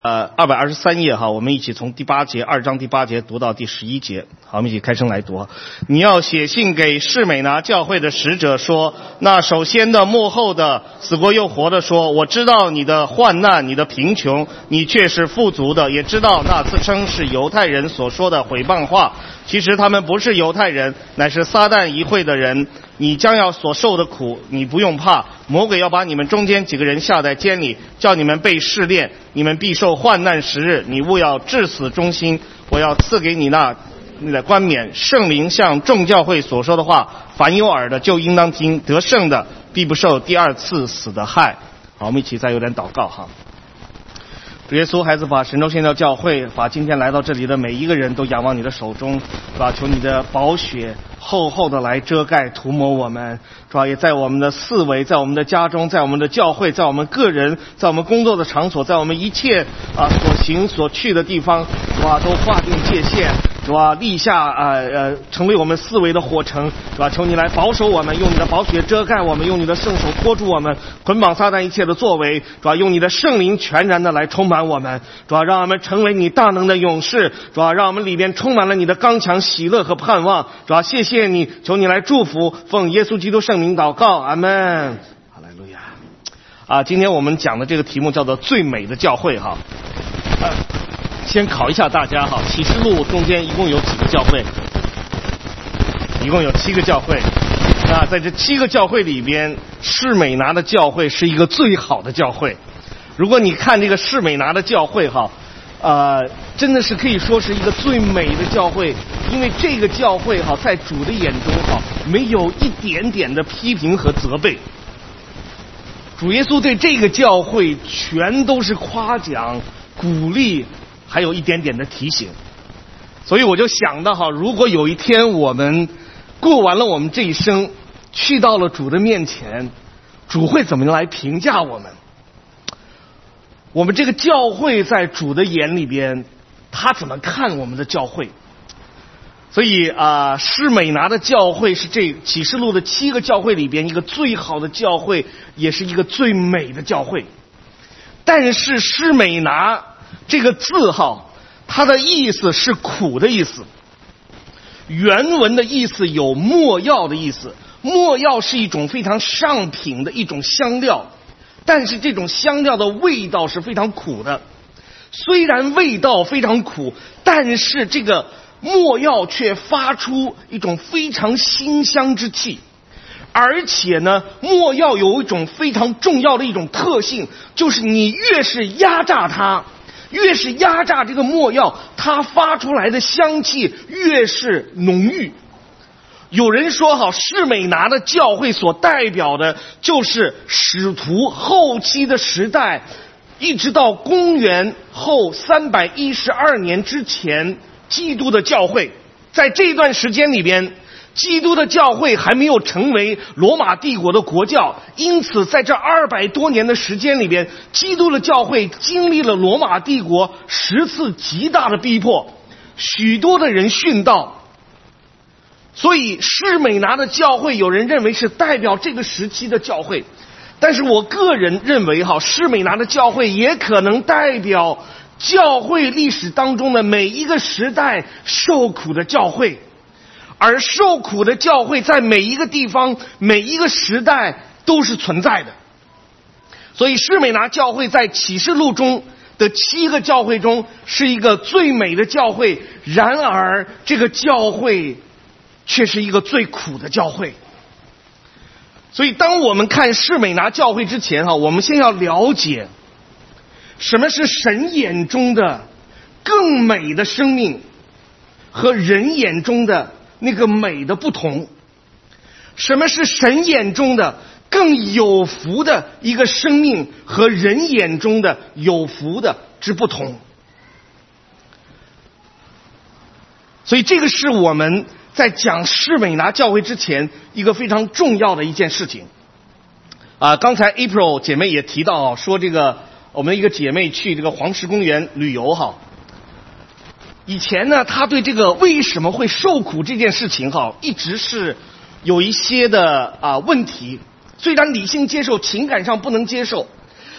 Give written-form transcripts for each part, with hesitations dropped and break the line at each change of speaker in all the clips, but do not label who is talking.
223页哈，我们一起从第8节2章第8节读到第11节。好，我们一起开声来读。你要写信给士美拿教会的使者说，那首先的末后的死过又活的说，我知道你的患难，你的贫穷，你却是富足的，也知道那自称是犹太人所说的毁谤话，其实他们不是犹太人，乃是撒旦一会的人。你将要所受的苦，你不用怕，魔鬼要把你们中间几个人下在监里，叫你们被试炼，你们必受患难10日，你务要至死忠心，我要赐给你那的冠冕。圣灵向众教会所说的话，凡有耳的就应当听，得胜的必不受第二次死的害。好，我们一起再有点祷告哈。主耶稣，孩子把神州宣教教会，把今天来到这里的每一个人都仰望你的手中，是吧？求你的宝血厚厚的来遮盖涂抹我们，是吧？也在我们的四围，在我们的家中，在我们的教会，在我们个人，在我们工作的场所，在我们一切所行所去的地方，是吧？都划定界限，是吧？立下成为我们四围的火城，是吧？求你来保守我们，用你的宝血遮盖我们，用你的圣手托住我们，捆绑撒旦一切的作为，是吧？用你的圣灵全然的来充满我们，主要让我们成为你大能的勇士，主要让我们里面充满了你的刚强、喜乐和盼望，主要谢谢你，求你来祝福，奉耶稣基督圣名祷告，阿们。哈利路亚。今天我们讲的这个题目叫做最美的教会哈。先考一下大家哈，启示录中间一共有几个教会？一共有7个教会。那在这7个教会里边，士美拿的教会是一个最好的教会。如果你看这个士美拿的教会哈，真的是可以说是一个最美的教会，因为这个教会哈，在主的眼中哈，没有一点点的批评和责备。主耶稣对这个教会全都是夸奖、鼓励，还有一点点的提醒。所以我就想到哈，如果有一天我们过完了我们这一生，去到了主的面前，主会怎么来评价我们？我们这个教会在主的眼里边，他怎么看我们的教会？所以士美拿的教会是这启示录的7个教会里边一个最好的教会，也是一个最美的教会。但是士美拿这个字哈，它的意思是苦的意思。原文的意思有没药的意思，没药是一种非常上品的一种香料，但是这种香料的味道是非常苦的。虽然味道非常苦，但是这个没药却发出一种非常馨香之气。而且呢，没药有一种非常重要的一种特性，就是你越是压榨它，越是压榨这个没药，它发出来的香气越是浓郁。有人说哈，士美拿的教会所代表的就是使徒后期的时代，一直到公元后312年之前，基督的教会。在这段时间里边，基督的教会还没有成为罗马帝国的国教，因此在这200多年的时间里边，基督的教会经历了罗马帝国10次极大的逼迫，许多的人殉道。所以士美拿的教会有人认为是代表这个时期的教会，但是我个人认为哈，士美拿的教会也可能代表教会历史当中的每一个时代受苦的教会，而受苦的教会在每一个地方每一个时代都是存在的。所以士美拿教会在启示录中的7个教会中是一个最美的教会，然而这个教会却是一个最苦的教会。所以当我们看士美拿教会之前我们先要了解什么是神眼中的更美的生命和人眼中的那个美的不同，什么是神眼中的更有福的一个生命和人眼中的有福的之不同。所以这个是我们在讲士美拿教会之前一个非常重要的一件事情。刚才 April 姐妹也提到说，这个我们一个姐妹去这个黄石公园旅游以前呢，她对这个为什么会受苦这件事情一直是有一些的问题。虽然理性接受，情感上不能接受，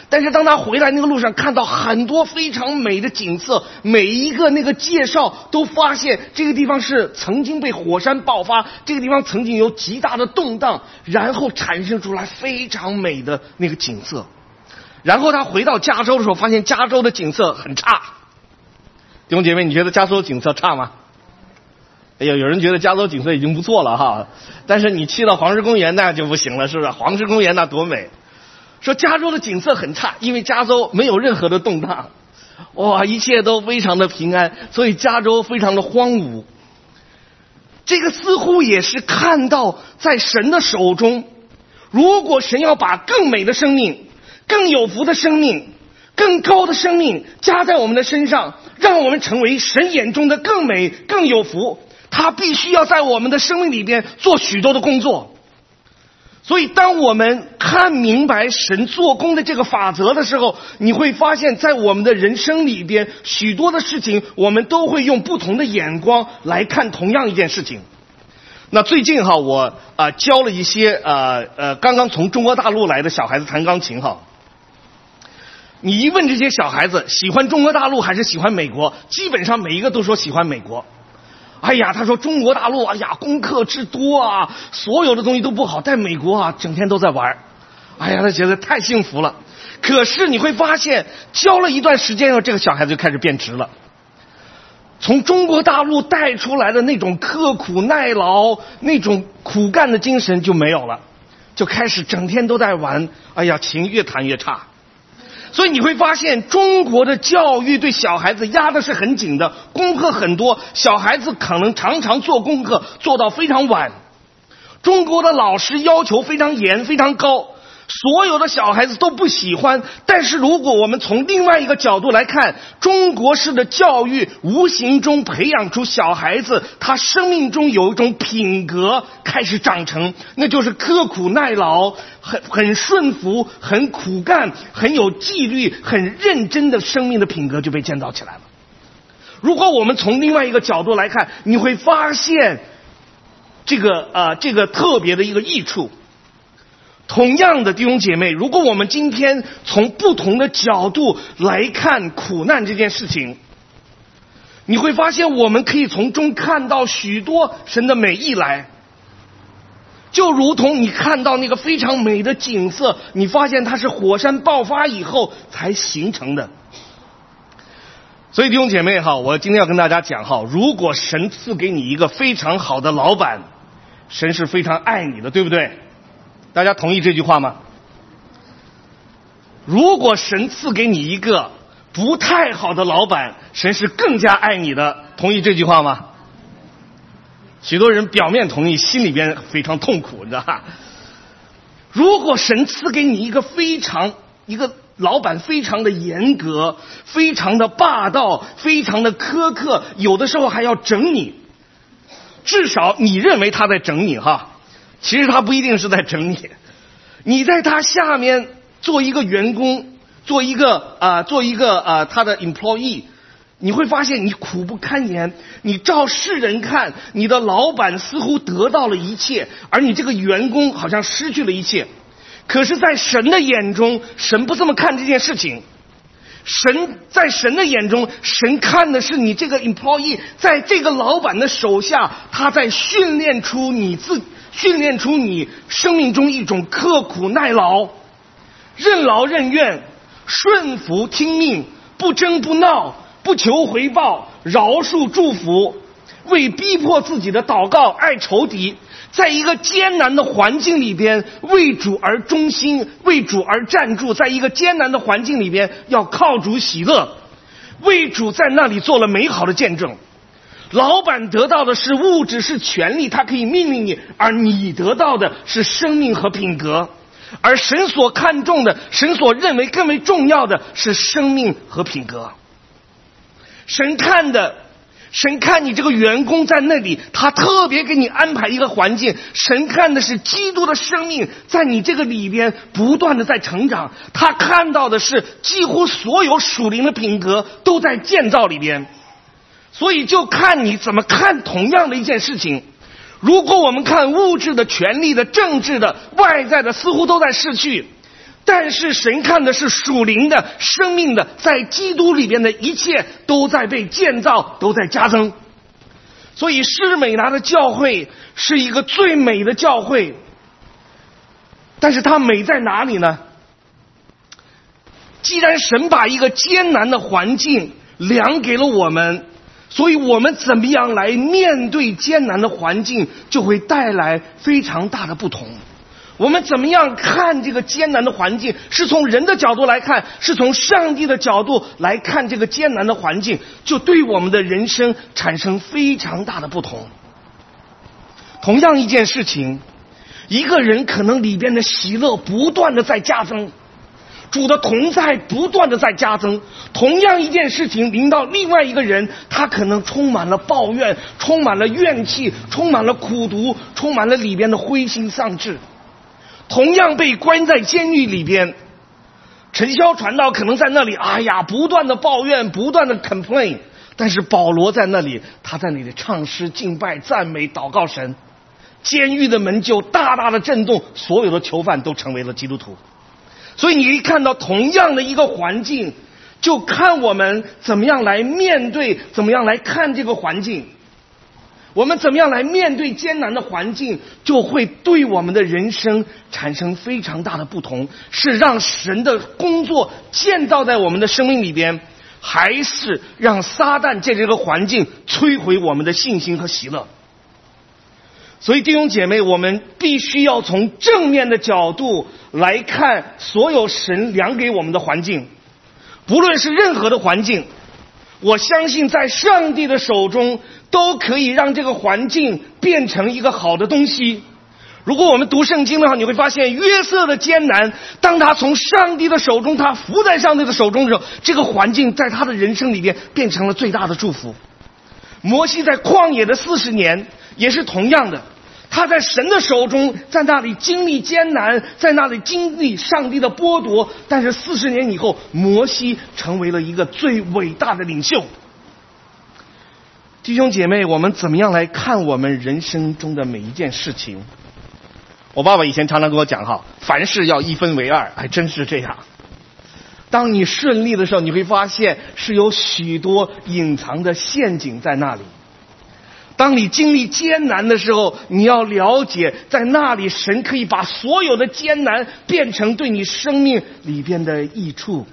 但是当他回来那个路上看到很多非常美的景色，每一个那个介绍都发现这个地方是曾经被火山爆发，这个地方曾经有极大的动荡，然后产生出来非常美的那个景色。然后他回到加州的时候，发现加州的景色很差。弟兄姐妹，你觉得加州景色差吗？哎呀，有人觉得加州景色已经不错了哈，但是你去了黄石公园那就不行了，是不是？黄石公园那多美！说加州的景色很差，因为加州没有任何的动荡，哇，一切都非常的平安，所以加州非常的荒芜。这个似乎也是看到在神的手中，如果神要把更美的生命、更有福的生命、更高的生命加在我们的身上，让我们成为神眼中的更美、更有福，他必须要在我们的生命里边做许多的工作。所以当我们看明白神做工的这个法则的时候，你会发现在我们的人生里边，许多的事情我们都会用不同的眼光来看同样一件事情。那最近哈，我教了一些刚刚从中国大陆来的小孩子弹钢琴哈。你一问这些小孩子喜欢中国大陆还是喜欢美国，基本上每一个都说喜欢美国。哎呀，他说中国大陆，哎呀，功课之多啊，所有的东西都不好，在美国啊，整天都在玩。哎呀，他觉得太幸福了。可是你会发现，教了一段时间后，这个小孩子就开始变直了。从中国大陆带出来的那种刻苦耐劳、那种苦干的精神就没有了，就开始整天都在玩。哎呀，琴越弹越差。所以你会发现，中国的教育对小孩子压的是很紧的，功课很多，小孩子可能常常做功课做到非常晚。中国的老师要求非常严、非常高，所有的小孩子都不喜欢。但是如果我们从另外一个角度来看，中国式的教育无形中培养出小孩子他生命中有一种品格开始长成，那就是刻苦耐劳、很顺服、很苦干、很有纪律、很认真的生命的品格就被建造起来了。如果我们从另外一个角度来看，你会发现这个特别的一个益处。同样的弟兄姐妹，如果我们今天从不同的角度来看苦难这件事情，你会发现我们可以从中看到许多神的美意来。就如同你看到那个非常美的景色，你发现它是火山爆发以后才形成的。所以弟兄姐妹哈，我今天要跟大家讲哈，如果神赐给你一个非常好的老板，神是非常爱你的，对不对？大家同意这句话吗？如果神赐给你一个不太好的老板，神是更加爱你的，同意这句话吗？许多人表面同意，心里边非常痛苦，你知道吧？如果神赐给你一个老板非常的严格，非常的霸道，非常的苛刻，有的时候还要整你，至少你认为他在整你哈，其实他不一定是在整你。你在他下面做一个员工，做一个他的 employee， 你会发现你苦不堪言。你照世人看，你的老板似乎得到了一切，而你这个员工好像失去了一切。可是在神的眼中，神不这么看这件事情。在神的眼中，神看的是你这个 employee 在这个老板的手下，他在训练出你生命中一种刻苦耐劳、任劳任怨、顺服听命、不争不闹、不求回报、饶恕祝福、为逼迫自己的祷告爱仇敌，在一个艰难的环境里边为主而忠心，为主而站住，在一个艰难的环境里边要靠主喜乐，为主在那里做了美好的见证。老板得到的是物质，是权利，他可以命令你，而你得到的是生命和品格。而神所看重的，神所认为更为重要的是生命和品格。神看你这个员工在那里，他特别给你安排一个环境。神看的是基督的生命在你这个里边不断的在成长，他看到的是几乎所有属灵的品格都在建造里边。所以就看你怎么看同样的一件事情。如果我们看物质的、权力的、政治的、外在的似乎都在逝去， 但是神看的是属灵的、生命的，在基督里边的一切都在被建造，都在加增。所以士美拿的教会是一个最美的教会，但是它美在哪里呢？既然神把一个艰难的环境量给了我们，所以我们怎么样来面对艰难的环境，就会带来非常大的不同。我们怎么样看这个艰难的环境，是从人的角度来看，是从上帝的角度来看这个艰难的环境，就对我们的人生产生非常大的不同。同样一件事情，一个人可能里边的喜乐不断的在加增，主的同在不断的在加增。同样一件事情临到另外一个人，他可能充满了抱怨，充满了怨气，充满了苦毒，充满了里边的灰心丧志。同样被关在监狱里边，陈潇传道可能在那里不断的抱怨，不断的 complain， 但是保罗在那里，他在那里唱诗敬拜赞美祷告神，监狱的门就大大的震动，所有的囚犯都成为了基督徒。所以你可以看到同样的一个环境，就看我们怎么样来面对，怎么样来看这个环境。我们怎么样来面对艰难的环境，就会对我们的人生产生非常大的不同，是让神的工作建造在我们的生命里边，还是让撒旦借这个环境摧毁我们的信心和喜乐。所以弟兄姐妹，我们必须要从正面的角度来看所有神量给我们的环境，不论是任何的环境，我相信在上帝的手中都可以让这个环境变成一个好的东西。如果我们读圣经的话，你会发现约瑟的艰难，当他从上帝的手中，他伏在上帝的手中的时候，这个环境在他的人生里边变成了最大的祝福。摩西在旷野的40年也是同样的，他在神的手中，在那里经历艰难，在那里经历上帝的剥夺，但是40年以后，摩西成为了一个最伟大的领袖。弟兄姐妹，我们怎么样来看我们人生中的每一件事情？我爸爸以前常常跟我讲凡事要一分为二，还真是这样。当你顺利的时候，你会发现是有许多隐藏的陷阱在那里。当你经历艰难的时候，你要了解，在那里神可以把所有的艰难变成对你生命里边的益处。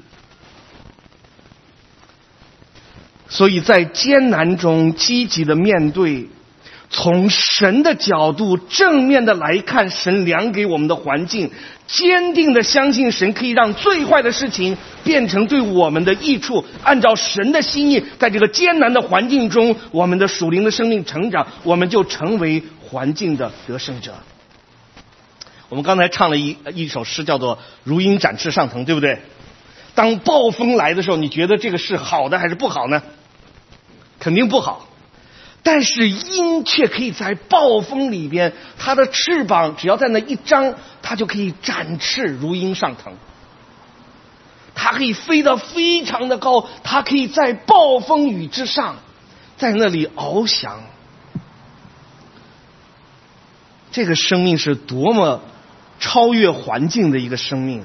所以在艰难中积极的面对，从神的角度正面的来看神量给我们的环境，坚定的相信神可以让最坏的事情变成对我们的益处，按照神的心意，在这个艰难的环境中，我们的属灵的生命成长，我们就成为环境的得胜者。我们刚才唱了一首诗，叫做如鹰展翅上腾，对不对？当暴风来的时候，你觉得这个是好的还是不好呢？肯定不好。但是鹰却可以在暴风里边，它的翅膀只要在那一张，它就可以展翅如鹰上腾。它可以飞得非常的高，它可以在暴风雨之上，在那里翱翔。这个生命是多么超越环境的一个生命。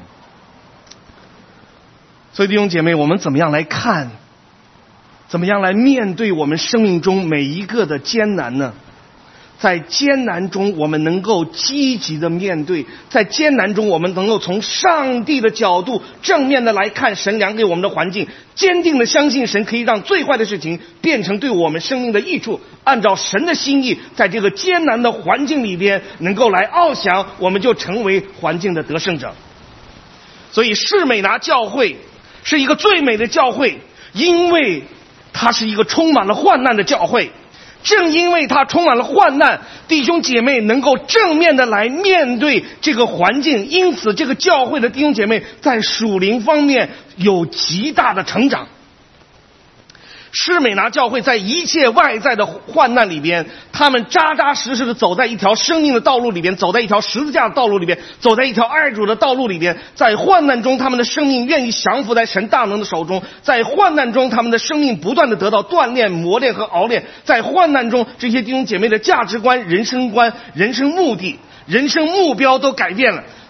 所以弟兄姐妹，我们怎么样来看，怎么样来面对我们生命中每一个的艰难呢？在艰难中我们能够积极的面对，在艰难中我们能够从上帝的角度正面的来看神量给我们的环境，坚定的相信神可以让最坏的事情变成对我们生命的益处，按照神的心意，在这个艰难的环境里边能够来翱翔，我们就成为环境的得胜者。所以士美拿教会是一个最美的教会，因为它是一个充满了患难的教会。正因为它充满了患难，弟兄姐妹能够正面的来面对这个环境，因此这个教会的弟兄姐妹在属灵方面有极大的成长。士美拿教会在一切外在的患难里边，他们扎扎实实的走在一条生命的道路里边，走在一条十字架的道路里边，走在一条爱主的道路里边。在患难中，他们的生命愿意降服在神大能的手中，在患难中他们的生命不断的得到锻炼、磨练和熬练。在患难中，这些弟兄姐妹的价值观、人生观、人生目的、人生目标都改变了。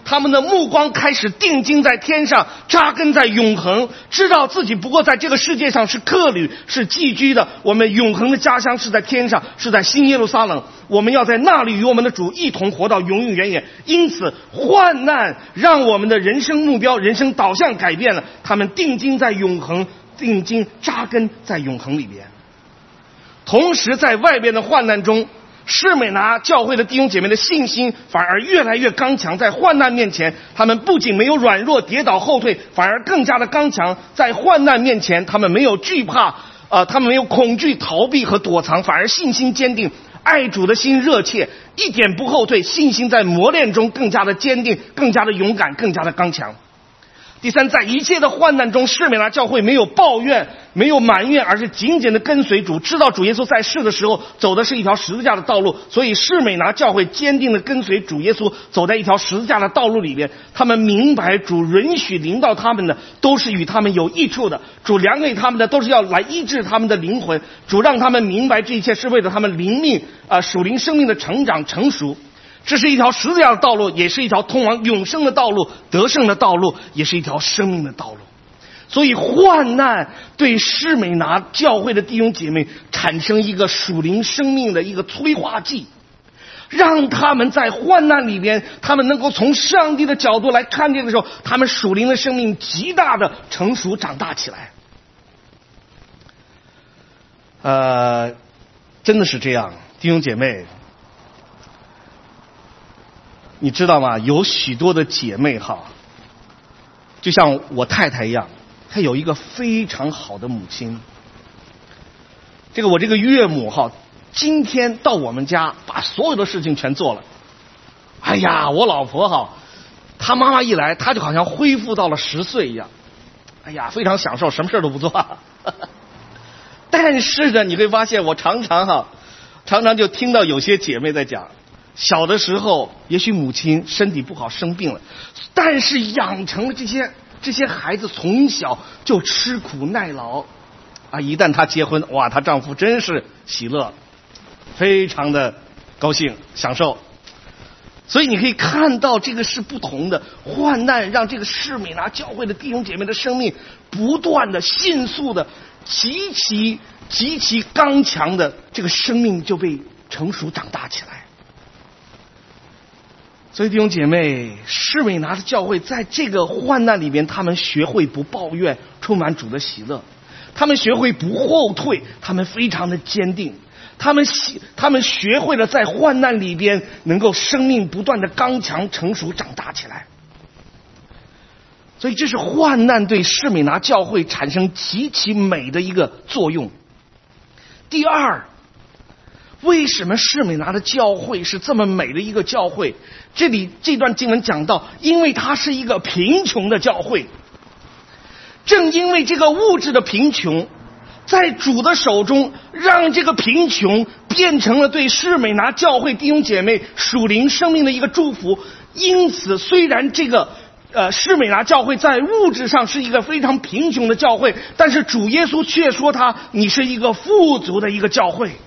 他们的目光开始定睛在天上，扎根在永恒，知道自己不过在这个世界上是客旅，是寄居的，我们永恒的家乡是在天上，是在新耶路撒冷，我们要在那里与我们的主一同活到永永远远。因此患难让我们的人生目标、人生导向改变了，他们定睛在永恒，定睛扎根在永恒里边。同时在外边的患难中，士美拿教会的弟兄姐妹的信心反而越来越刚强，在患难面前他们不仅没有软弱跌倒后退，反而更加的刚强。在患难面前他们没有惧怕，他们没有恐惧逃避和躲藏，反而信心坚定，爱主的心热切，一点不后退，信心在磨练中更加的坚定，更加的勇敢，更加的刚强。第三，在一切的患难中，士美拿教会没有抱怨，没有埋怨，而是紧紧的跟随主，知道主耶稣在世的时候走的是一条十字架的道路，所以士美拿教会坚定的跟随主耶稣，走在一条十字架的道路里边。他们明白主允许临到他们的都是与他们有益处的，主量给他们的都是要来医治他们的灵魂，主让他们明白这一切是为了他们灵命属灵生命的成长成熟。这是一条十字架的道路，也是一条通往永生的道路，得胜的道路，也是一条生命的道路。所以患难对士美拿教会的弟兄姐妹产生一个属灵生命的一个催化剂，让他们在患难里边，他们能够从上帝的角度来看见的时候，他们属灵的生命极大的成熟长大起来。真的是这样，弟兄姐妹，你知道吗？有许多的姐妹哈，就像我太太一样，她有一个非常好的母亲。我这个岳母哈，今天到我们家把所有的事情全做了。哎呀，我老婆哈，她妈妈一来，她就好像恢复到了10岁一样。哎呀，非常享受，什么事都不做。但是呢，你会发现，我常常就听到有些姐妹在讲，小的时候也许母亲身体不好生病了，但是养成了这些孩子从小就吃苦耐劳啊！一旦她结婚，哇，她丈夫真是喜乐，非常的高兴享受。所以你可以看到这个是不同的，患难让这个士美拿教会的弟兄姐妹的生命不断的迅速的极其刚强的这个生命就被成熟长大起来。所以弟兄姐妹，士美拿的教会在这个患难里边，他们学会不抱怨，充满主的喜乐，他们学会不后退，他们非常的坚定，他们学会了在患难里边能够生命不断的刚强成熟长大起来。所以这是患难对士美拿教会产生极其美的一个作用。第二，为什么士美拿的教会是这么美的一个教会？这段经文讲到，因为它是一个贫穷的教会。正因为这个物质的贫穷，在主的手中，让这个贫穷变成了对士美拿教会弟兄姐妹属灵生命的一个祝福。因此，虽然这个士美拿教会在物质上是一个非常贫穷的教会，但是主耶稣却说你是一个富足的一个教会。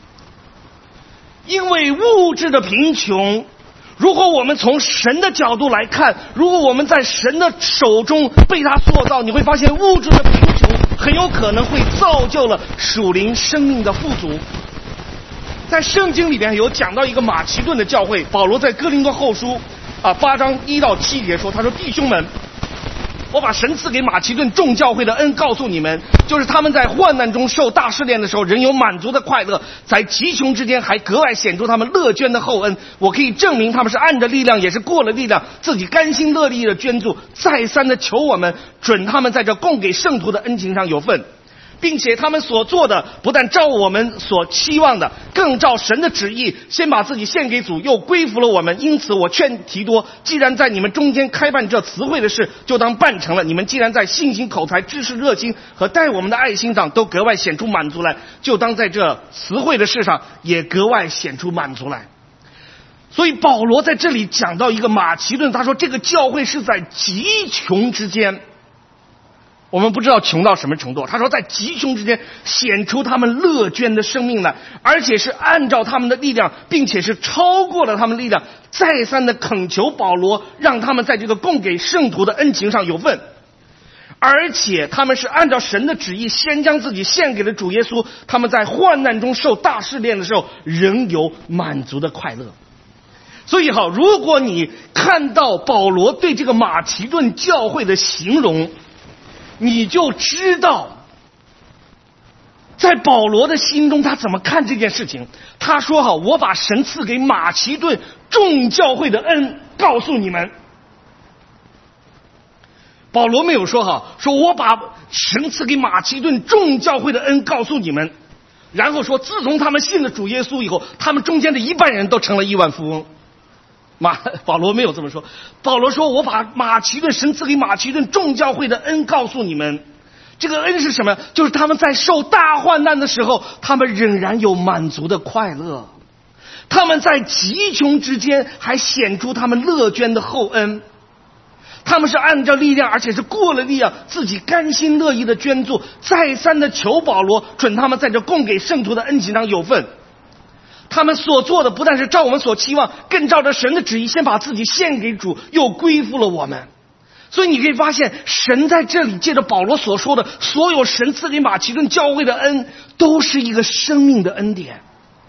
因为物质的贫穷，如果我们从神的角度来看，如果我们在神的手中被他塑造，你会发现物质的贫穷很有可能会造就了属灵生命的富足。在圣经里边有讲到一个马其顿的教会，保罗在哥林多后书8章1到7节说，他说：弟兄们，我把神赐给马其顿众教会的恩告诉你们，就是他们在患难中受大试炼的时候，仍有满足的快乐，在极穷之间还格外显出他们乐捐的厚恩。我可以证明他们是按着力量，也是过了力量，自己甘心乐意的捐助，再三的求我们准他们在这供给圣徒的恩情上有份，并且他们所做的不但照我们所期望的，更照神的旨意，先把自己献给主，又归服了我们。因此我劝提多，既然在你们中间开办这词汇的事，就当办成了。你们既然在信心、口才、知识、热心和待我们的爱心上都格外显出满足来，就当在这词汇的事上也格外显出满足来。所以保罗在这里讲到一个马其顿，他说这个教会是在极穷之间我们不知道穷到什么程度。他说在极穷之间显出他们乐捐的生命来，而且是按照他们的力量，并且是超过了他们力量，再三的恳求保罗，让他们在这个供给圣徒的恩情上有份。而且他们是按照神的旨意，先将自己献给了主耶稣，他们在患难中受大试炼的时候，仍有满足的快乐。所以好，如果你看到保罗对这个马其顿教会的形容，你就知道在保罗的心中他怎么看这件事情。他说好，我把神赐给马其顿众教会的恩告诉你们。保罗没有说好，说我把神赐给马其顿众教会的恩告诉你们，然后说自从他们信了主耶稣以后，他们中间的一半人都成了亿万富翁。保罗没有这么说。保罗说，我把神赐给马其顿众教会的恩告诉你们。这个恩是什么？就是他们在受大患难的时候，他们仍然有满足的快乐，他们在极穷之间还显出他们乐捐的厚恩。他们是按照力量，而且是过了力量，自己甘心乐意的捐助，再三的求保罗准他们在这供给圣徒的恩情上有份。他们所做的不但是照我们所期望，更照着神的旨意，先把自己献给主，又归附了我们。所以你可以发现，神在这里借着保罗所说的所有神赐给马其顿教会的恩，都是一个生命的恩典。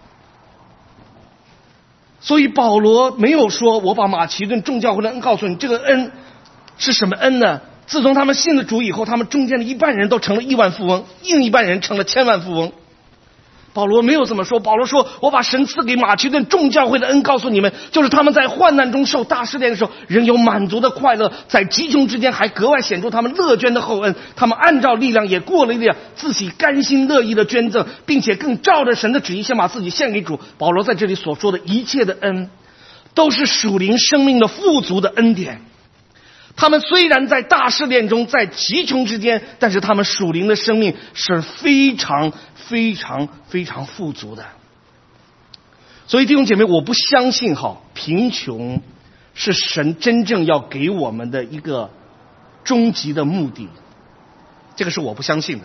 所以保罗没有说我把马其顿众教会的恩告诉你，这个恩是什么恩呢？自从他们信了主以后，他们中间的一半人都成了亿万富翁，另一半人成了千万富翁。保罗没有这么说。保罗说，我把神赐给马其顿众教会的恩告诉你们，就是他们在患难中受大试炼的时候，仍有满足的快乐，在极穷之间还格外显出他们乐捐的厚恩。他们按照力量，也过了力量，自己甘心乐意的捐赠，并且更照着神的旨意，先把自己献给主。保罗在这里所说的一切的恩，都是属灵生命的富足的恩典。他们虽然在大试炼中，在极穷之间，但是他们属灵的生命是非常非常非常富足的。所以弟兄姐妹，我不相信贫穷是神真正要给我们的一个终极的目的，这个是我不相信的。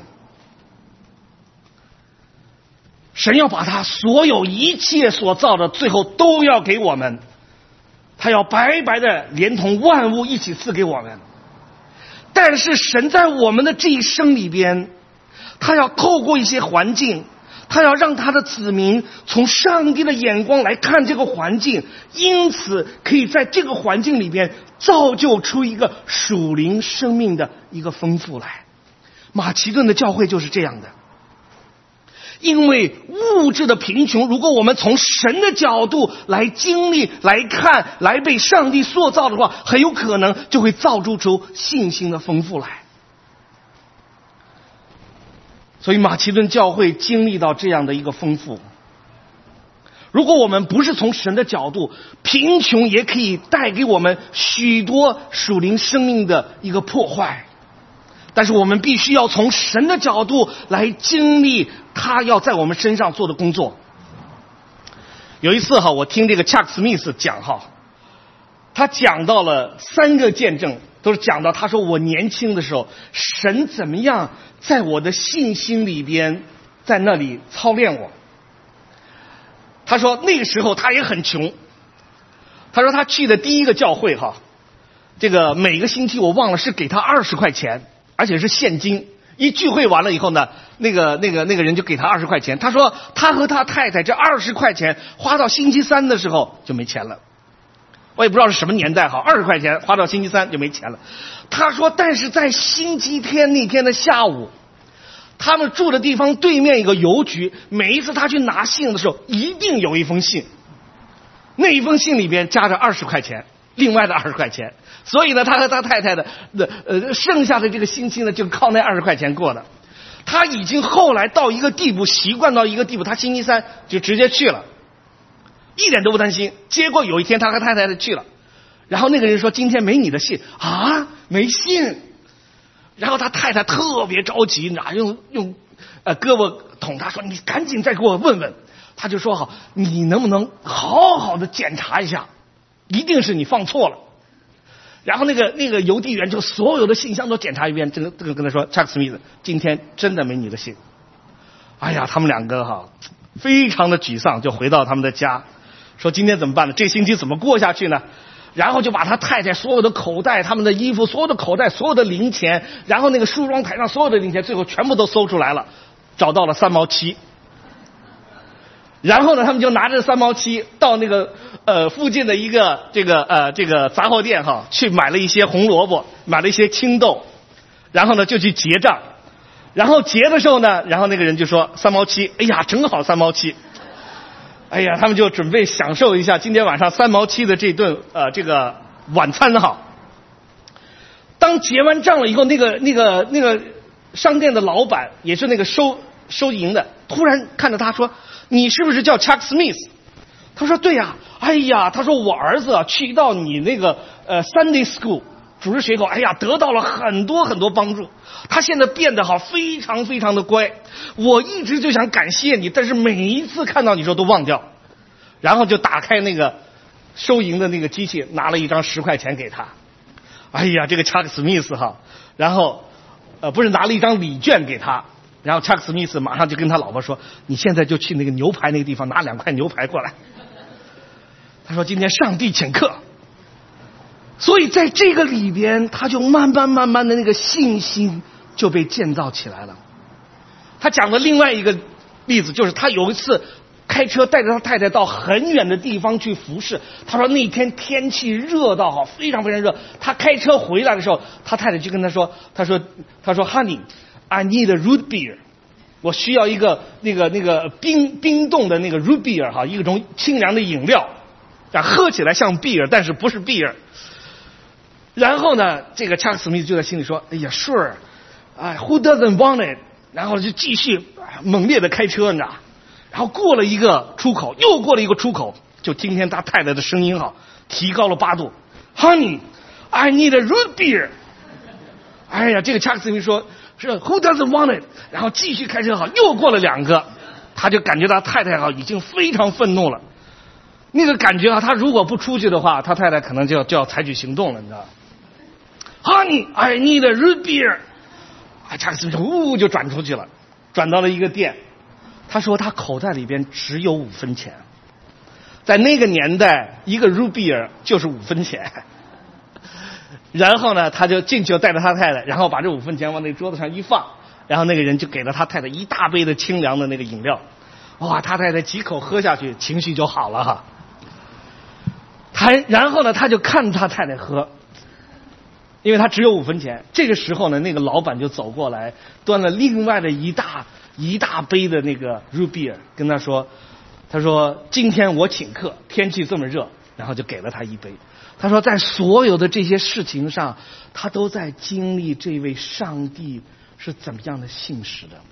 神要把他所有一切所造的最后都要给我们，他要白白的连同万物一起赐给我们。但是神在我们的这一生里边，他要透过一些环境，他要让他的子民从上帝的眼光来看这个环境，因此可以在这个环境里边造就出一个属灵生命的一个丰富来。马其顿的教会就是这样的。因为物质的贫穷，如果我们从神的角度来经历、来看、来被上帝塑造的话，很有可能就会造就出信心的丰富来。所以马其顿教会经历到这样的一个丰富。如果我们不是从神的角度，贫穷也可以带给我们许多属灵生命的一个破坏。但是我们必须要从神的角度来经历他要在我们身上做的工作。有一次我听这个恰克斯密斯讲他讲到了3个见证，都是讲到他说我年轻的时候，神怎么样在我的信心里边在那里操练我。他说那个时候他也很穷，他说他去的第一个教会这个每个星期我忘了是给他20块钱，而且是现金。一聚会完了以后呢，那个人就给他20块钱。他说他和他太太这20块钱花到星期三的时候就没钱了。我也不知道是什么年代20块钱花到星期三就没钱了。他说但是在星期天那天的下午，他们住的地方对面一个邮局，每一次他去拿信的时候一定有一封信，那一封信里边加着20块钱，另外的20块钱。所以呢，他和他太太的剩下的这个星期呢，就靠那20块钱过的。他已经后来到一个地步，习惯到一个地步，他星期三就直接去了，一点都不担心。结果有一天他和太太去了，然后那个人说今天没你的信啊，没信。然后他太太特别着急，用胳膊捅他说你赶紧再给我问问。他就说你能不能好好的检查一下，一定是你放错了。 然后那个邮递员就所有的信箱都检查一遍，这个跟他说 Chuck Smith 今天真的没你的信。哎呀，他们两个非常的沮丧，就回到他们的家，说今天怎么办呢？这星期怎么过下去呢？然后就把他太太所有的口袋、他们的衣服、所有的口袋、所有的零钱，然后那个梳妆台上所有的零钱，最后全部都搜出来了，找到了3毛7。然后呢，他们就拿着3毛7到那个附近的一个这个杂货店去买了一些红萝卜，买了一些青豆，然后呢就去结账。然后结的时候呢，然后那个人就说3毛7，哎呀，正好3毛7。哎呀，他们就准备享受一下今天晚上3毛7的这顿这个晚餐当结完账了以后，那个商店的老板也是那个收银的，突然看着他说：“你是不是叫 Chuck Smith？” 他说：“对呀。”哎呀，他说我儿子去到你那个Sunday School 主日学校，哎呀，得到了很多很多帮助，他现在变得非常非常的乖。我一直就想感谢你，但是每一次看到你说都忘掉。然后就打开那个收银的那个机器，拿了一张10块钱给他。哎呀，这个 Chuck Smith 然后不是拿了一张礼券给他。然后 Chuck Smith 马上就跟他老婆说：“你现在就去那个牛排那个地方拿2块牛排过来。”他说：“今天上帝请客。”所以在这个里边，他就慢慢的那个信心就被建造起来了。他讲的另外一个例子就是他有一次开车带着他太太到很远的地方去服侍。他说那天天气热到非常非常热，他开车回来的时候，他太太就跟他说：“他说 Honey。” I need a root beer， 我需要一个那个冰冻的那个 root beer 一种清凉的饮料，喝起来像 beer， 但是不是 beer。然后呢，这个 Chuck Smith 就在心里说：“哎呀 ，sure， who doesn't want it？” 然后就继续猛烈的开车，你知道。然后过了一个出口，又过了一个出口，就今天他太太的声音提高了8度 ，Honey， I need a root beer。哎呀，这个 Chuck Smith 说。是 Who doesn't want it？ 然后继续开车又过了2个，他就感觉到太太已经非常愤怒了。那个感觉他如果不出去的话，他太太可能就要采取行动了，你知道 ？Honey, I need a root beer。Chuck Smith 就转出去了，转到了一个店。他说他口袋里边只有5分钱，在那个年代，一个 root beer 就是5分钱。然后呢，他就进去带着他太太，然后把这5分钱往那桌子上一放，然后那个人就给了他太太一大杯的清凉的那个饮料。哇，他太太几口喝下去，情绪就好了然后呢，他就看他太太喝，因为他只有5分钱。这个时候呢，那个老板就走过来，端了另外的一大杯的那个 root beer， 跟他说：“他说今天我请客，天气这么热。”然后就给了他一杯。他说在所有的这些事情上，他都在经历这位上帝是怎么样的信实的。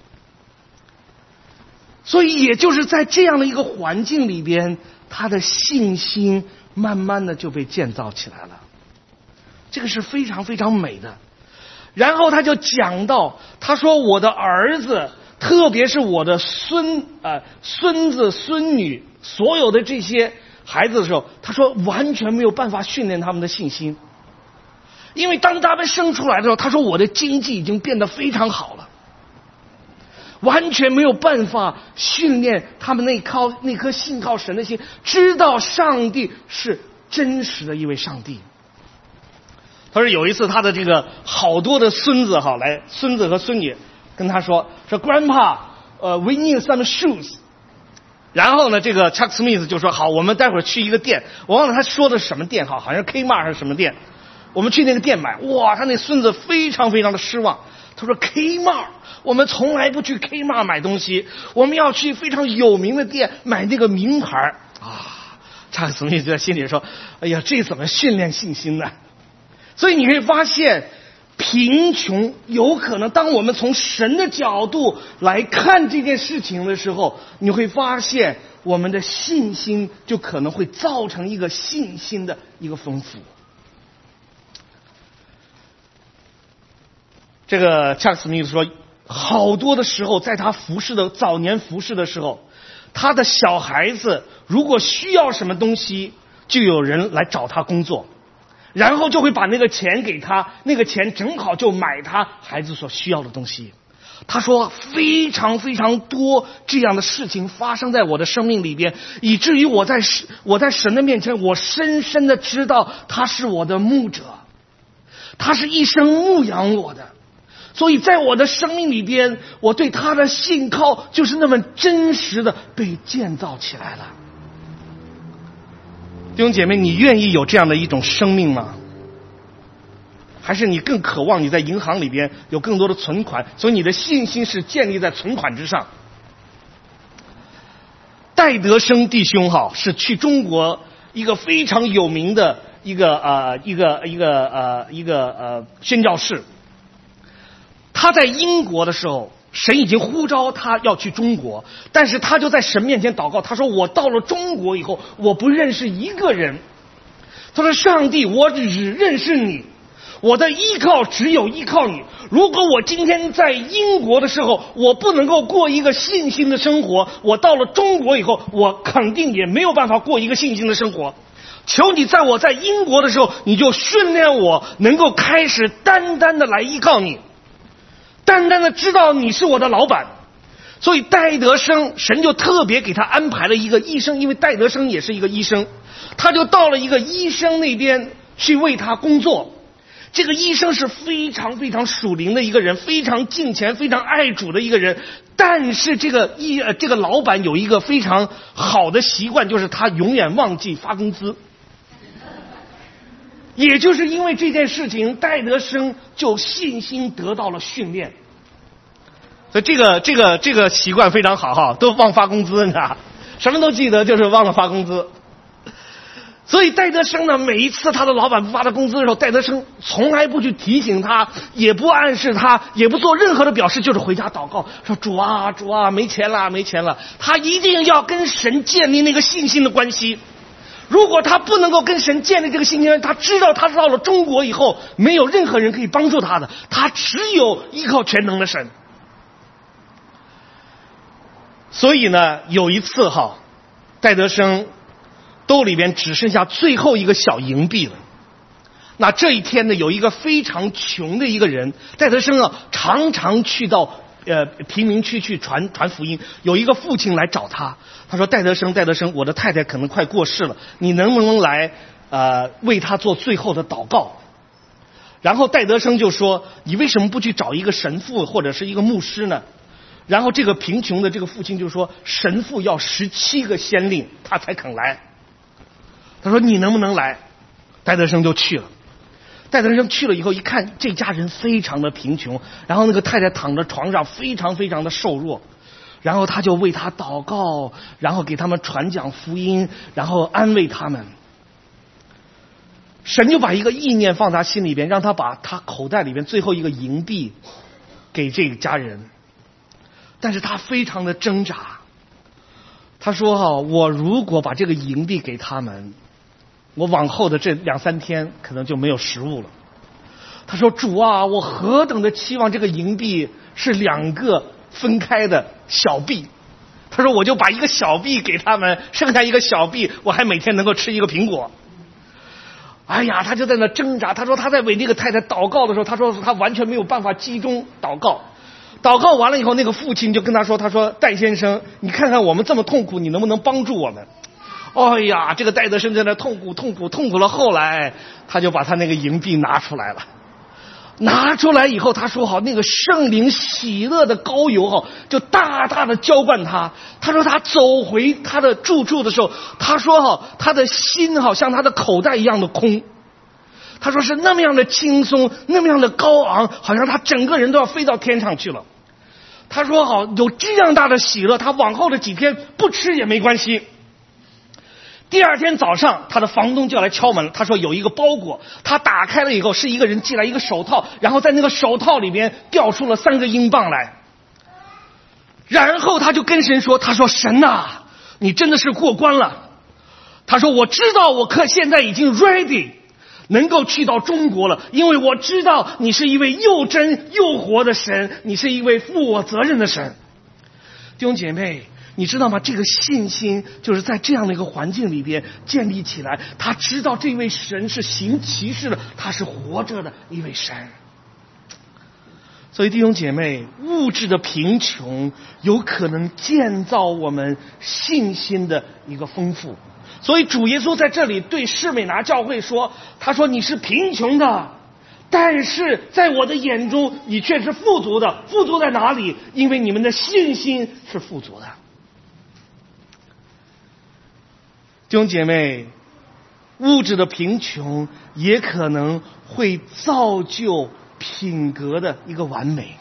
所以也就是在这样的一个环境里边，他的信心慢慢的就被建造起来了。这个是非常非常美的。然后他就讲到，他说我的儿子，特别是我的孙子孙女，所有的这些孩子的时候，他说完全没有办法训练他们的信心，因为当他们生出来的时候，他说我的经济已经变得非常好了，完全没有办法训练他们那颗信靠神的心，知道上帝是真实的一位上帝。他说有一次他的这个好多的孙子孙子和孙女跟他说 Grandpa，we need some shoes。然后呢，这个 Chuck Smith 就说好，我们待会儿去一个店，我忘了他说的是什么店好像是 Kmart 还是什么店，我们去那个店买。哇，他那孙子非常非常的失望，他说 Kmart， 我们从来不去 Kmart 买东西，我们要去非常有名的店买那个名牌啊。Chuck Smith 就在心里说，哎呀，这怎么训练信心呢？所以你可以发现，贫穷有可能当我们从神的角度来看这件事情的时候，你会发现我们的信心就可能会造成一个信心的一个丰富。这个 Chuck Smith 说，好多的时候在他早年服侍的时候，他的小孩子如果需要什么东西，就有人来找他工作， 然后就会把那个钱给他，那个钱正好就买他孩子所需要的东西。他说非常非常多这样的事情发生在我的生命里边，以至于我在神的面前，我深深的知道他是我的牧者，他是一生牧养我的，所以在我的生命里边，我对他的信靠就是那么真实的被建造起来了。弟兄姐妹，你愿意有这样的一种生命吗？还是你更渴望你在银行里边有更多的存款，所以你的信心是建立在存款之上？戴德生弟兄是去中国一个非常有名的一个宣教士。他在英国的时候，神已经呼召他要去中国，但是他就在神面前祷告，他说我到了中国以后，我不认识一个人。他说上帝，我只认识你，我的依靠只有依靠你。如果我今天在英国的时候，我不能够过一个信心的生活，我到了中国以后，我肯定也没有办法过一个信心的生活。求你在我在英国的时候，你就训练我能够开始单单的来依靠你，单单的知道你是我的老板。所以戴德生，神就特别给他安排了一个医生，因为戴德生也是一个医生，他就到了一个医生那边去为他工作。这个医生是非常非常属灵的一个人，非常敬虔非常爱主的一个人，但是这个老板有一个非常好的习惯，就是他永远忘记发工资。也就是因为这件事情，戴德生就信心得到了训练。所以这个习惯非常好都忘发工资，你知道，什么都记得，就是忘了发工资。所以戴德生呢，每一次他的老板不发他工资的时候，戴德生从来不去提醒他，也不暗示他，也不做任何的表示，就是回家祷告说主啊主啊，没钱了。他一定要跟神建立那个信心的关系。如果他不能够跟神建立这个信心，他知道他到了中国以后，没有任何人可以帮助他的，他只有依靠全能的神。所以呢，有一次戴德生兜里边只剩下最后一个小银币了。那这一天呢，有一个非常穷的一个人，戴德生常常去到贫民区去传福音。有一个父亲来找他，他说戴德生，我的太太可能快过世了，你能不能来为他做最后的祷告？然后戴德生就说，你为什么不去找一个神父或者是一个牧师呢？然后这个贫穷的这个父亲就说，神父要17个先令他才肯来。他说你能不能来？戴德生就去了。戴德生去了以后，一看这家人非常的贫穷，然后那个太太躺在床上非常非常的瘦弱，然后他就为他祷告，然后给他们传讲福音，然后安慰他们。神就把一个意念放他心里边，让他把他口袋里边最后一个银币给这个家人。但是他非常的挣扎，他说我如果把这个银币给他们，我往后的这2-3天可能就没有食物了。他说主啊，我何等的期望这个银币是2个分开的小币。他说我就把一个小币给他们，剩下一个小币我还每天能够吃一个苹果。哎呀，他就在那挣扎。他说他在为那个太太祷告的时候，他说他完全没有办法集中祷告。祷告完了以后，那个父亲就跟他说，他说戴先生，你看看我们这么痛苦，你能不能帮助我们？哎呀，这个戴德生在那痛苦了。后来他就把他那个银币拿出来了。拿出来以后，他说那个圣灵喜乐的膏油就大大的浇灌他。他说他走回他的住处的时候，他说他的心像他的口袋一样的空。他说是那么样的轻松，那么样的高昂，好像他整个人都要飞到天上去了。他说有这样大的喜乐，他往后的几天不吃也没关系。第2天早上，他的房东就要来敲门。他说有一个包裹，他打开了以后，是一个人寄来一个手套，然后在那个手套里边掉出了3个英镑来。然后他就跟神说，他说神啊，你真的是过关了。他说我知道我现在已经 ready能够去到中国了，因为我知道你是一位又真又活的神，你是一位负我责任的神。弟兄姐妹， 你知道吗？这个信心就是在这样的一个环境里边建立起来。他知道这位神是行奇事的，他是活着的一位神。所以弟兄姐妹，物质的贫穷有可能建造我们信心的一个丰富。所以主耶稣在这里对士美拿教会说，他说你是贫穷的，但是在我的眼中你却是富足的。富足在哪里？因为你们的信心是富足的。弟兄姐妹，物质的贫穷也可能会造就品格的一个完美。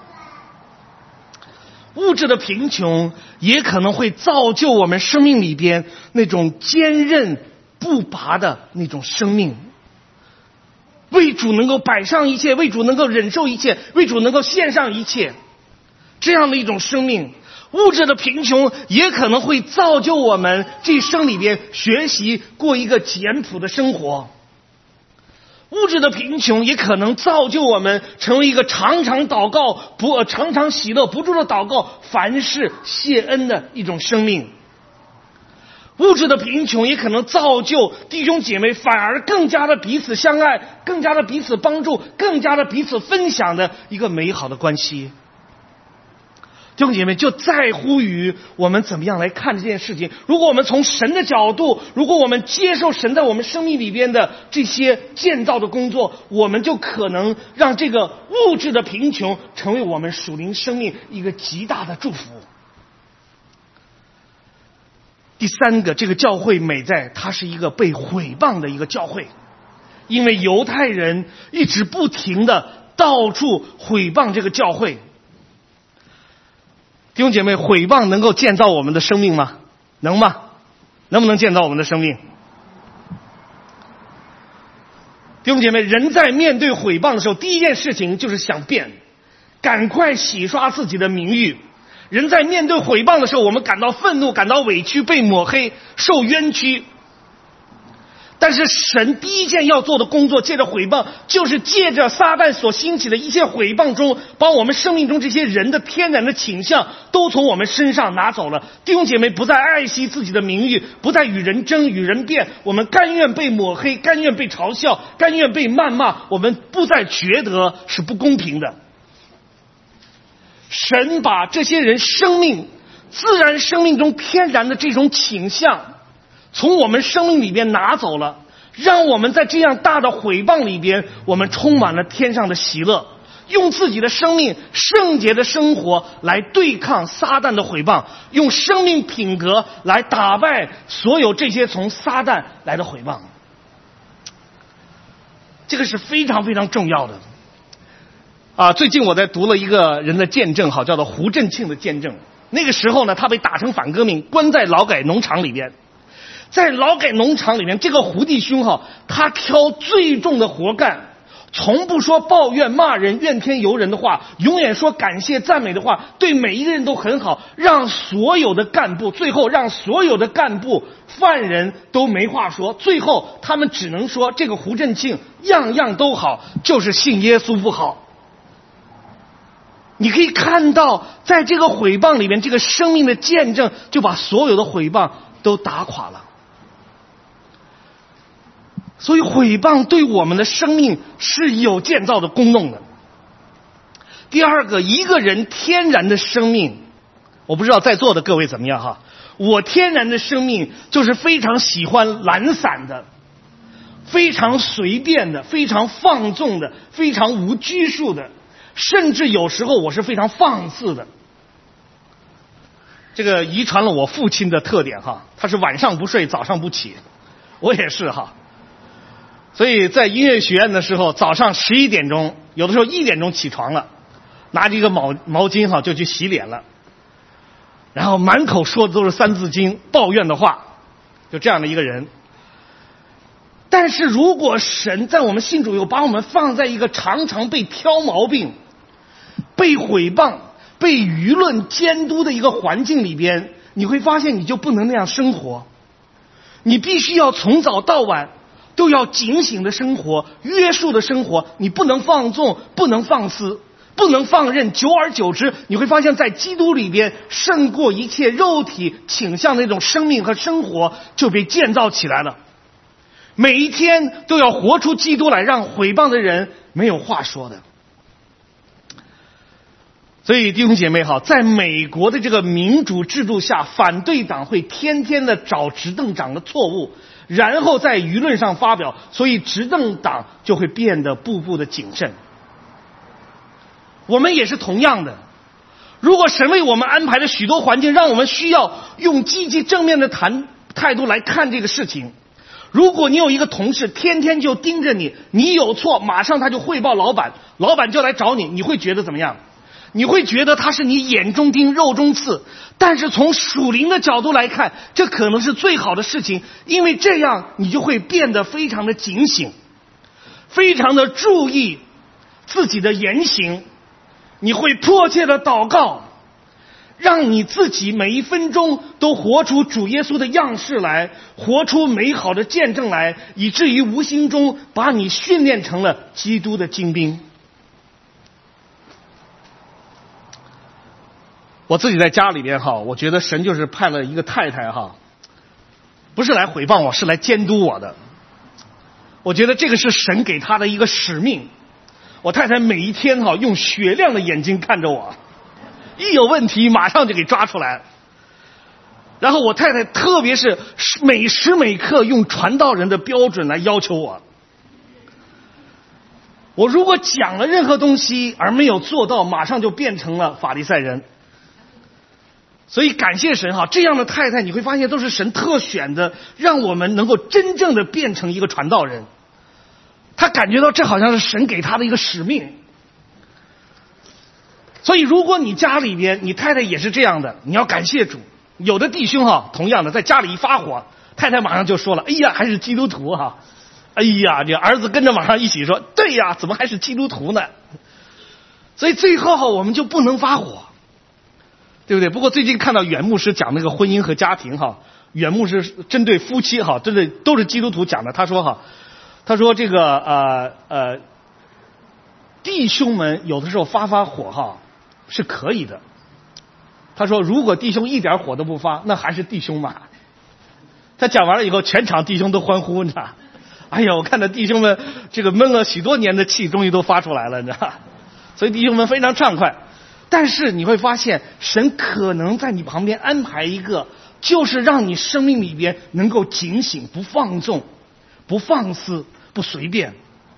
物质的贫穷也可能会造就我们生命里边那种坚韧不拔的那种生命，为主能够摆上一切，为主能够忍受一切，为主能够献上一切，这样的一种生命。物质的贫穷也可能会造就我们这一生里边学习过一个简朴的生活。物质的贫穷也可能造就我们成为一个常常祷告常常喜乐不住的祷告，凡事谢恩的一种生命。物质的贫穷也可能造就弟兄姐妹反而更加的彼此相爱，更加的彼此帮助，更加的彼此分享的一个美好的关系。弟兄姐妹，就在乎于我们怎么样来看这件事情。如果我们从神的角度，如果我们接受神在我们生命里边的这些建造的工作，我们就可能让这个物质的贫穷成为我们属灵生命一个极大的祝福。第三个，这个教会美在它是一个被毁谤的一个教会，因为犹太人一直不停的到处毁谤这个教会。弟兄姐妹，毁谤能够建造我们的生命吗？能吗？能不能建造我们的生命？弟兄姐妹，人在面对毁谤的时候，第一件事情就是想变，赶快洗刷自己的名誉。人在面对毁谤的时候，我们感到愤怒，感到委屈，被抹黑，受冤屈。但是神第一件要做的工作，借着毁谤，就是借着撒旦所兴起的一切毁谤中，把我们生命中这些人的天然的倾向都从我们身上拿走了。弟兄姐妹不再爱惜自己的名誉，不再与人争与人辩，我们甘愿被抹黑，甘愿被嘲笑，甘愿被谩骂，我们不再觉得是不公平的。神把这些人生命自然生命中天然的这种倾向从我们生命里边拿走了，让我们在这样大的毁谤里边，我们充满了天上的喜乐，用自己的生命圣洁的生活来对抗撒旦的毁谤，用生命品格来打败所有这些从撒旦来的毁谤。这个是非常非常重要的。最近我在读了一个人的见证，叫做胡振庆的见证。那个时候呢，他被打成反革命，关在劳改农场里边。在劳改农场里面，这个胡弟兄他挑最重的活干，从不说抱怨骂人怨天尤人的话，永远说感谢赞美的话，对每一个人都很好，让所有的干部犯人都没话说，最后他们只能说这个胡振庆样样都好，就是信耶稣不好。你可以看到在这个毁谤里面，这个生命的见证就把所有的毁谤都打垮了。所以毁谤对我们的生命是有建造的功用的。第二个，一个人天然的生命，我不知道在座的各位怎么样我天然的生命就是非常喜欢懒散的，非常随便的，非常放纵的，非常无拘束的，甚至有时候我是非常放肆的。这个遗传了我父亲的特点他是晚上不睡早上不起，我也是所以在音乐学院的时候，早上11点钟，有的时候1点钟起床了，拿着一个毛巾就去洗脸了，然后满口说的都是三字经抱怨的话，就这样的一个人。但是如果神在我们信主以后把我们放在一个常常被挑毛病、被毁谤、被舆论监督的一个环境里边，你会发现你就不能那样生活。你必须要从早到晚都要警醒的生活，约束的生活，你不能放纵，不能放肆， 不能放任，久而久之，你会发现在基督里边，胜过一切肉体倾向的那种生命和生活就被建造起来了。每一天都要活出基督来，让毁谤的人没有话说的。所以弟兄姐妹好，在美国的这个民主制度下，反对党会天天的找执政党的错误，然后在舆论上发表，所以执政党就会变得步步的谨慎。我们也是同样的，如果神为我们安排了许多环境，让我们需要用积极正面的态度来看这个事情。如果你有一个同事天天就盯着你，你有错马上他就汇报老板，老板就来找你，你会觉得怎么样？你会觉得他是你眼中钉肉中刺，但是从属灵的角度来看，这可能是最好的事情，因为这样你就会变得非常的警醒，非常的注意自己的言行，你会迫切的祷告，让你自己每一分钟都活出主耶稣的样式来，活出美好的见证来，以至于无形中把你训练成了基督的精兵。我自己在家里边哈，我觉得神就是派了一个太太哈，不是来毁谤我，是来监督我的。我觉得这个是神给他的一个使命。我太太每一天哈用雪亮的眼睛看着我，一有问题马上就给抓出来。然后我太太特别是每时每刻用传道人的标准来要求我。我如果讲了任何东西而没有做到，马上就变成了法利赛人。所以感谢神哈，这样的太太你会发现都是神特选的，让我们能够真正的变成一个传道人。他感觉到这好像是神给他的一个使命。所以如果你家里边你太太也是这样的，你要感谢主。有的弟兄哈，同样的在家里一发火，太太马上就说了，哎呀还是基督徒哈，哎呀这儿子跟着马上一起说，对呀怎么还是基督徒呢？所以最后我们就不能发火，对不对？不过最近看到远牧师讲那个婚姻和家庭哈，远牧师针对夫妻哈，针对都是基督徒讲的。他说这个弟兄们有的时候发火哈是可以的。他说如果弟兄一点火都不发，那还是弟兄嘛。他讲完了以后，全场弟兄都欢呼，你知道？哎呀，我看到弟兄们这个闷了许多年的气，终于都发出来了，你知道？所以弟兄们非常畅快。但是你会发现，神可能在你旁边安排一个，就是让你生命里边能够警醒，不放纵，不放肆，不随便。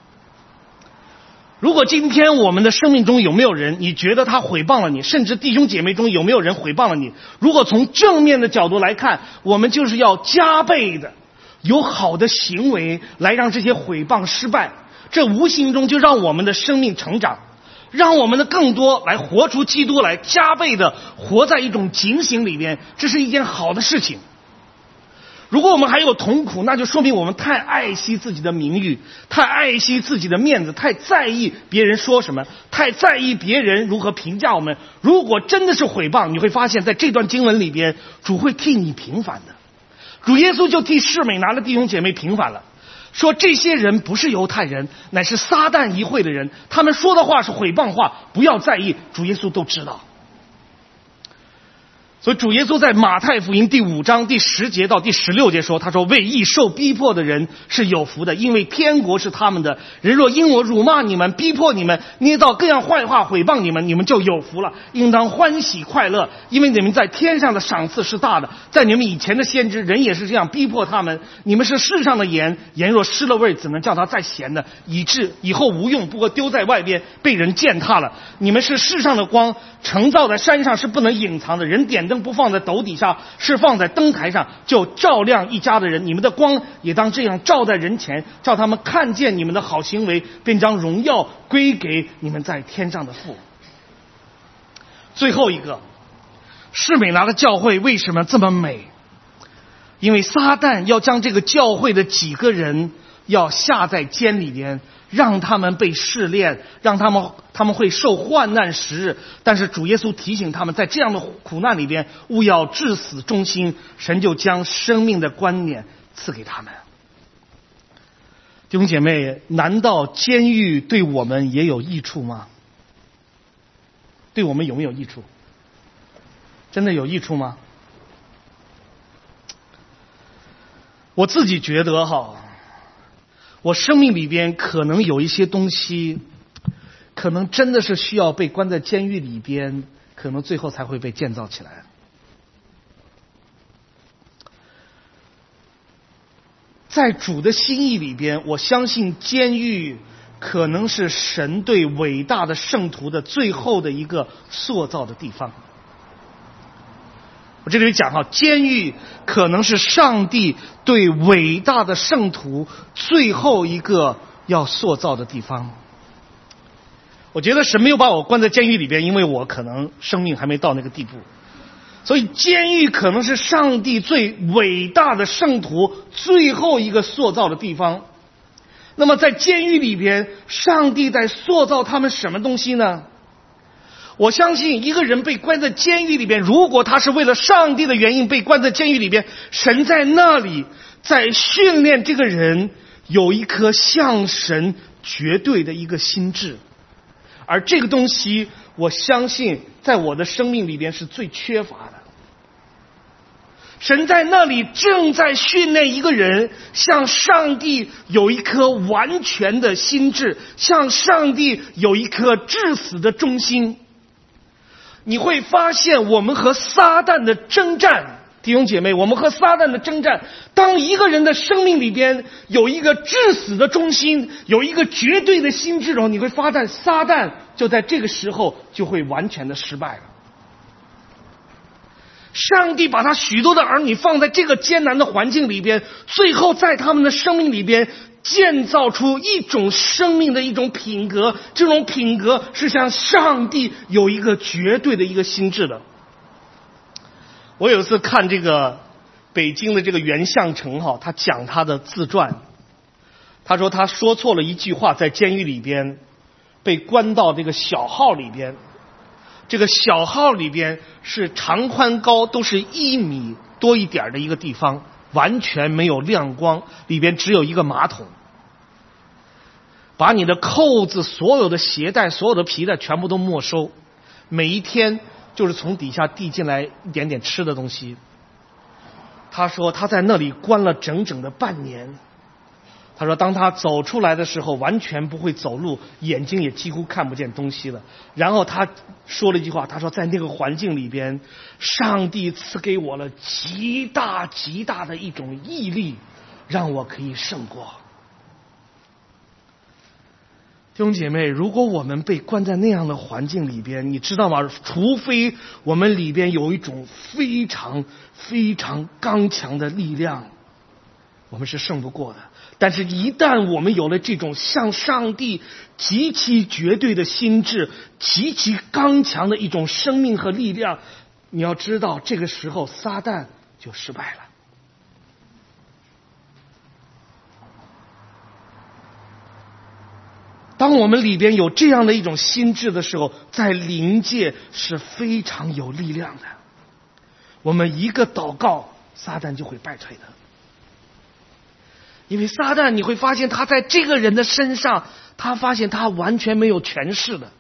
如果今天我们的生命中有没有人，你觉得他毁谤了你，甚至弟兄姐妹中有没有人毁谤了你，如果从正面的角度来看，我们就是要加倍的有好的行为来让这些毁谤失败，这无形中就让我们的生命成长，让我们的更多来活出基督来，加倍的活在一种警醒里边，这是一件好的事情。如果我们还有痛苦，那就说明我们太爱惜自己的名誉，太爱惜自己的面子，太在意别人说什么，太在意别人如何评价我们。如果真的是毁谤，你会发现在这段经文里边，主会替你平反的。主耶稣就替士美拿的弟兄姐妹平反了，说这些人不是犹太人，乃是撒旦一会的人，他们说的话是毁谤话，不要在意，主耶稣都知道。所以主耶稣在马太福音第5章第10节到第16节说，他说为义受逼迫的人是有福的，因为天国是他们的。人若因我辱骂你们，逼迫你们，捏造各样坏话毁谤你们，你们就有福了，应当欢喜快乐，因为你们在天上的赏赐是大的。在你们以前的先知，人也是这样逼迫他们。你们是世上的盐，盐若失了味，怎能叫它再咸呢？以致以后无用，不过丢在外边，被人践踏了。你们是世上的光，城造在山上是不能隐藏的。人点灯不放在斗底下，是放在灯台上，就照亮一家的人。你们的光也当这样照在人前，叫他们看见你们的好行为，便将荣耀归给你们在天上的父。最后一个，士美拿的教会为什么这么美？因为撒旦要将这个教会的几个人要下在监里边，让他们被试炼，让他们会受患难时日。但是主耶稣提醒他们，在这样的苦难里边，务要至死忠心，神就将生命的冠冕赐给他们。弟兄姐妹，难道监狱对我们也有益处吗？ 对我们有没有益处？真的有益处吗？我自己觉得我生命里边可能有一些东西，可能真的是需要被关在监狱里边，可能最后才会被建造起来。在主的心意里边，我相信监狱可能是神对伟大的圣徒的最后的一个塑造的地方。我这里讲监狱可能是上帝对伟大的圣徒最后一个要塑造的地方。我觉得神没有把我关在监狱里边，因为我可能生命还没到那个地步。所以监狱可能是上帝最伟大的圣徒最后一个塑造的地方。那么在监狱里边，上帝在塑造他们什么东西呢？我相信一个人被关在监狱里边，如果他是为了上帝的原因被关在监狱里边，神在那里在训练这个人有一颗向神绝对的一个心智。而这个东西我相信在我的生命里边是最缺乏的。神在那里正在训练一个人向上帝有一颗完全的心智，向上帝有一颗至死的忠心。你会发现我们和撒旦的征战，弟兄姐妹，我们和撒旦的征战，当一个人的生命里边有一个至死的忠心，有一个绝对的心智，你会发现撒旦就在这个时候就会完全的失败了。上帝把他许多的儿女放在这个艰难的环境里边，最后在他们的生命里边建造出一种生命的一种品格，这种品格是向上帝有一个绝对的一个心智的。我有一次看这个北京的这个袁相成他讲他的自传，他说他说错了一句话，在监狱里边被关到这个小号里边，这个小号里边是长宽高都是1米多一点的一个地方，完全没有亮光，里边只有一个马桶，把你的扣子、所有的鞋带、所有的皮带全部都没收，每一天就是从底下递进来一点点吃的东西。他说他在那里关了整整的半年。他说当他走出来的时候完全不会走路，眼睛也几乎看不见东西了。然后他说了一句话，他说在那个环境里边，上帝赐给我了极大极大的一种毅力，让我可以胜过。弟兄姐妹，如果我们被关在那样的环境里边，你知道吗？除非我们里边有一种非常非常刚强的力量，我们是胜不过的。但是一旦我们有了这种向上帝极其绝对的心智，极其刚强的一种生命和力量，你要知道这个时候撒旦就失败了。当我们里边有这样的一种心智的时候，在灵界是非常有力量的。我们一个祷告，撒旦就会败退的。因为撒旦你会发现他在这个人的身上，他发现他完全没有权势的。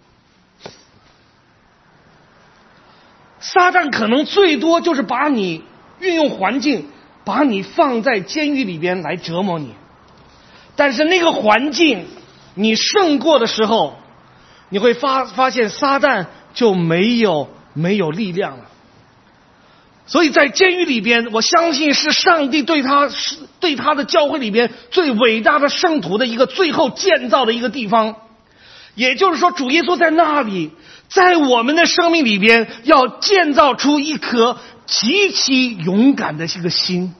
撒旦可能最多就是把你运用环境，把你放在监狱里边来折磨你。但是那个环境你胜过的时候，你会发现撒旦就没有力量了。所以在监狱里边，我相信是上帝对他的教会里边最伟大的圣徒的一个最后建造的一个地方。也就是说，主耶稣在那里，在我们的生命里边要建造出一颗极其勇敢的一个心，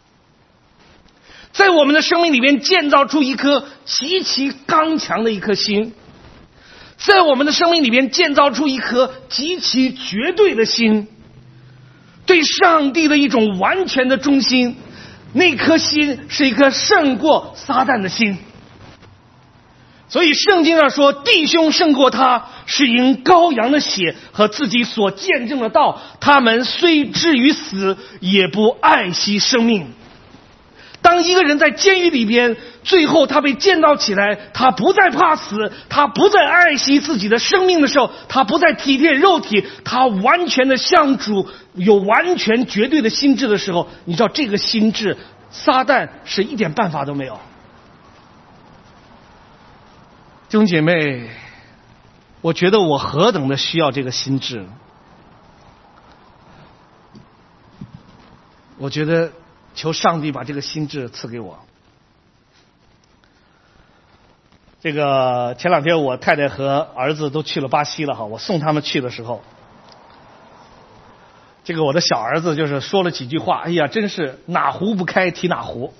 在我们的生命里边建造出一颗极其刚强的一颗心，在我们的生命里边建造出一颗极其绝对的心，对上帝的一种完全的忠心。那颗心是一颗胜过撒旦的心。所以圣经上说，弟兄胜过他，是因羔羊的血和自己所见证的道，他们虽至于死，也不爱惜生命。当一个人在监狱里边
最后他被建造起来，他不再怕死，他不再爱惜自己的生命的时候，他不再体贴肉体，他完全的向主有完全绝对的心智的时候，你知道这个心智撒旦是一点办法都没有。弟兄姐妹，我觉得我何等的需要这个心智，我觉得求上帝把这个心智赐给我。这个前两天我太太和儿子都去了巴西了哈，我送他们去的时候，这个我的小儿子就是说了几句话，哎呀，真是哪壶不开提哪壶。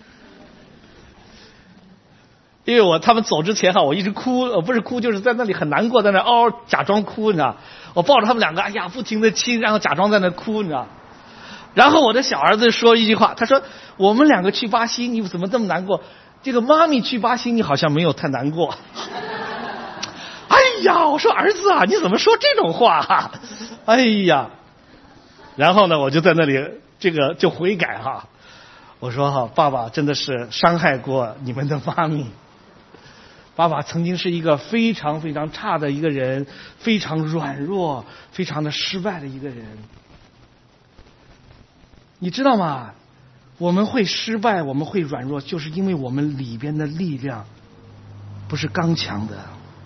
因为他们走之前哈，我一直哭，不是哭就是在那里很难过，在那嗷嗷假装哭，你知道？我抱着他们两个，哎呀，不停的亲，然后假装在那哭，你知道？然后我的小儿子说一句话，他说：“我们两个去巴西，你怎么这么难过？这个妈咪去巴西，你好像没有太难过。”哎呀，我说儿子啊，你怎么说这种话？哎呀，然后呢，我就在那里这个就悔改哈，我说哈，爸爸真的是伤害过你们的妈咪。爸爸曾经是一个非常非常差的一个人，非常软弱，非常的失败的一个人。你知道吗？我们会失败，我们会软弱，就是因为我们里边的力量不是刚强的。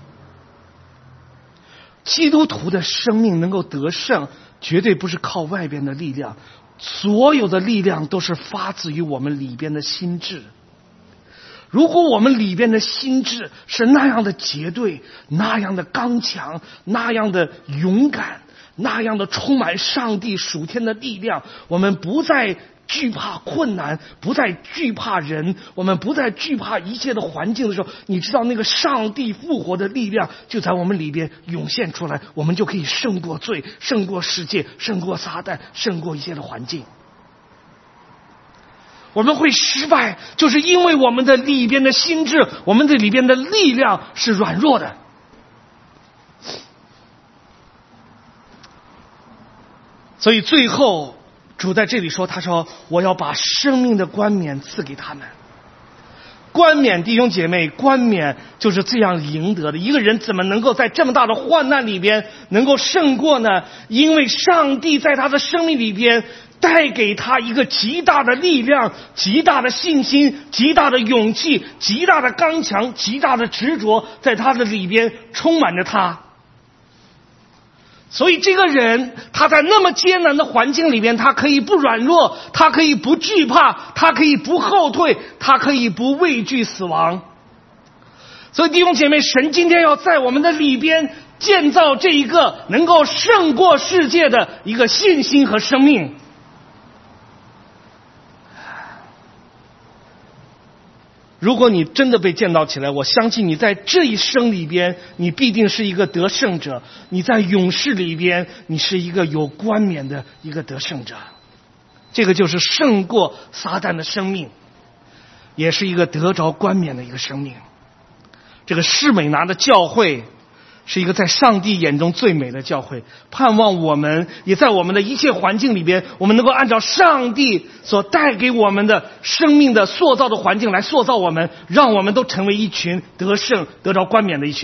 基督徒的生命能够得胜，绝对不是靠外边的力量，所有的力量都是发自于我们里边的心智。如果我们里边的心智是那样的绝对，那样的刚强，那样的勇敢，那样的充满上帝属天的力量，我们不再惧怕困难，不再惧怕人，我们不再惧怕一切的环境的时候，你知道那个上帝复活的力量就在我们里边涌现出来，我们就可以胜过罪，胜过世界，胜过撒旦，胜过一切的环境。我们会失败，就是因为我们的里边的心智，我们的里边的力量是软弱的。所以最后主在这里说，他说我要把生命的冠冕赐给他们。冠冕，弟兄姐妹，冠冕就是这样赢得的。一个人怎么能够在这么大的患难里边能够胜过呢？因为上帝在他的生命里边带给他一个极大的力量，极大的信心，极大的勇气，极大的刚强，极大的执着，在他的里边充满着他。所以这个人他在那么艰难的环境里边，他可以不软弱，他可以不惧怕，他可以不后退，他可以不畏惧死亡。所以弟兄姐妹，神今天要在我们的里边建造这一个能够胜过世界的一个信心和生命。如果你真的被建造起来，我相信你在这一生里边，你必定是一个得胜者。你在勇士里边，你是一个有冠冕的一个得胜者。这个就是胜过撒旦的生命，也是一个得着冠冕的一个生命。这个士美拿的教会是一个在上帝眼中最美的教会，盼望我们也在我们的一切环境里边，我们能够按照上帝所带给我们的生命的塑造的环境来塑造我们，让我们都成为一群得胜得着冠冕的一群。